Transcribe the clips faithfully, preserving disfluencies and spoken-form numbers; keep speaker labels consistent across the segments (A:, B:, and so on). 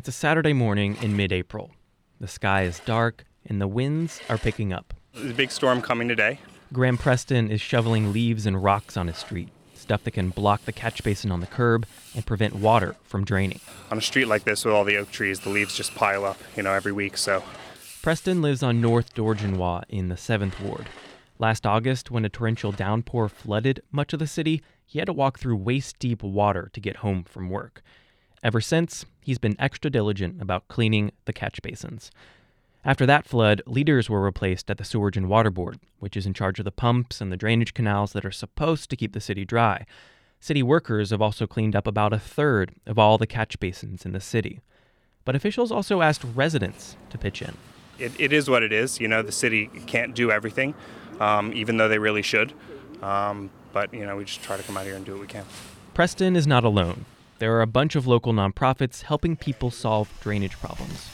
A: It's a Saturday morning in mid-April. The sky is dark and the winds are picking up.
B: There's a big storm coming today.
A: Graham Preston is shoveling leaves and rocks on his street, stuff that can block the catch basin on the curb and prevent water from draining.
B: On a street like this with all the oak trees, the leaves just pile up, you know, every week, so.
A: Preston lives on North Dorgenois in the seventh Ward. Last August, when a torrential downpour flooded much of the city, he had to walk through waist-deep water to get home from work. Ever since, he's been extra diligent about cleaning the catch basins. After that flood, leaders were replaced at the Sewerage and Water Board, which is in charge of the pumps and the drainage canals that are supposed to keep the city dry. City workers have also cleaned up about a third of all the catch basins in the city. But officials also asked residents to pitch in.
B: It, it is what it is. You know, the city can't do everything, um, even though they really should. Um, but, you know, we just try to come out here and do what we can.
A: Preston is not alone. There are a bunch of local nonprofits helping people solve drainage problems.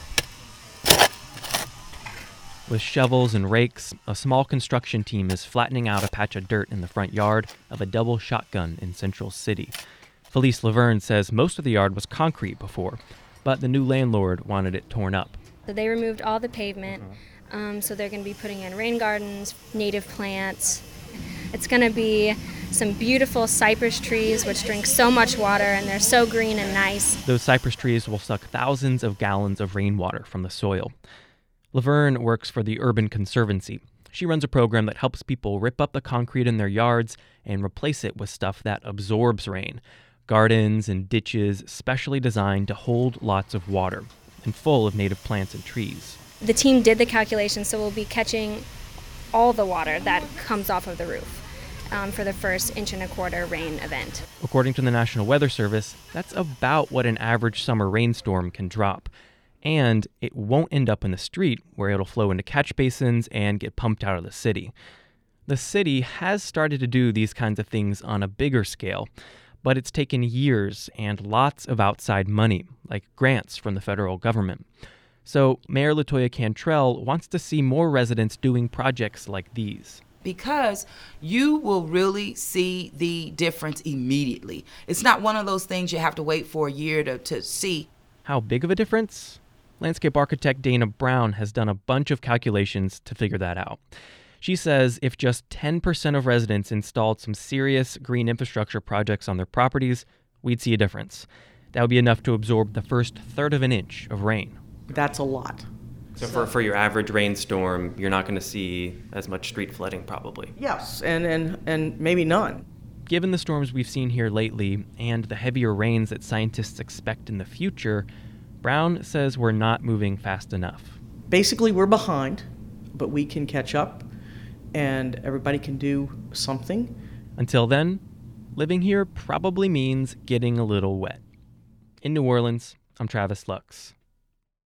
A: With shovels and rakes, a small construction team is flattening out a patch of dirt in the front yard of a double shotgun in Central City. Felice Laverne says most of the yard was concrete before, but the new landlord wanted it torn up.
C: So they removed all the pavement, um, so they're going to be putting in rain gardens, native plants. It's going to be some beautiful cypress trees, which drink so much water, and they're so green and nice.
A: Those cypress trees will suck thousands of gallons of rainwater from the soil. Laverne works for the Urban Conservancy. She runs a program that helps people rip up the concrete in their yards and replace it with stuff that absorbs rain. Gardens and ditches specially designed to hold lots of water and full of native plants and trees.
C: The team did the calculations, so we'll be catching all the water that comes off of the roof um, for the first inch and a quarter rain event.
A: According to the National Weather Service, that's about what an average summer rainstorm can drop. And it won't end up in the street, where it'll flow into catch basins and get pumped out of the city. The city has started to do these kinds of things on a bigger scale, but it's taken years and lots of outside money, like grants from the federal government. So Mayor LaToya Cantrell wants to see more residents doing projects like these.
D: Because you will really see the difference immediately. It's not one of those things you have to wait for a year to, to see.
A: How big of a difference? Landscape architect Dana Brown has done a bunch of calculations to figure that out. She says if just ten percent of residents installed some serious green infrastructure projects on their properties, we'd see a difference. That would be enough to absorb the first third of an inch of rain.
E: That's a lot.
A: So for, for your average rainstorm, you're not going to see as much street flooding probably.
E: Yes, and, and, and maybe none.
A: Given the storms we've seen here lately and the heavier rains that scientists expect in the future, Brown says we're not moving fast enough.
E: Basically, we're behind, but we can catch up, and everybody can do something.
A: Until then, living here probably means getting a little wet. In New Orleans, I'm Travis Lux.